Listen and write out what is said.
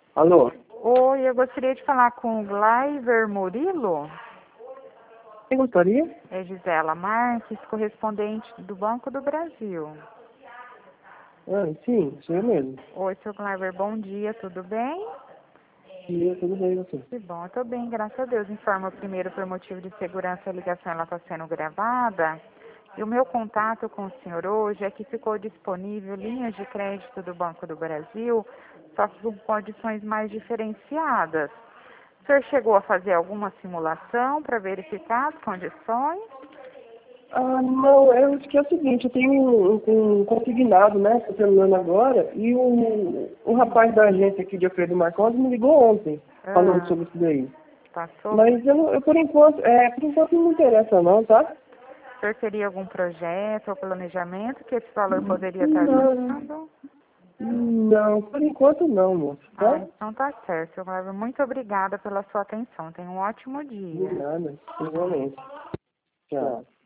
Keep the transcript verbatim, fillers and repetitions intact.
Alô? Oi, eu gostaria de falar com o Glaiver Murilo. Quem gostaria? É Gisela Marques, correspondente do Banco do Brasil. Ah, sim, sou eu mesmo. Oi, seu Glaiver, bom dia, tudo bem? E tudo bem, você? Que bom, eu tô bem, graças a Deus. Informo primeiro por motivo de segurança a ligação ela está sendo gravada. E o meu contato com o senhor hoje é que ficou disponível linhas de crédito do Banco do Brasil, só que com condições mais diferenciadas. O senhor chegou a fazer alguma simulação para verificar as condições? Ah, não, eu acho que é o seguinte, eu tenho um, um consignado, né, que eu tô terminando agora, e o, o rapaz da agência aqui de Alfredo Marcondes me ligou ontem, falando Ah, sobre isso daí. passou? Mas eu, não- eu por enquanto, é, por enquanto não me interessa não, tá? O senhor teria algum projeto ou planejamento que esse valor poderia estar Não, ajudando? não, por enquanto não, moço, Ah, tá? então tá certo, seu Glaiver. Muito obrigada pela sua atenção. Tenha um ótimo De dia. nada, igualmente. Tchau.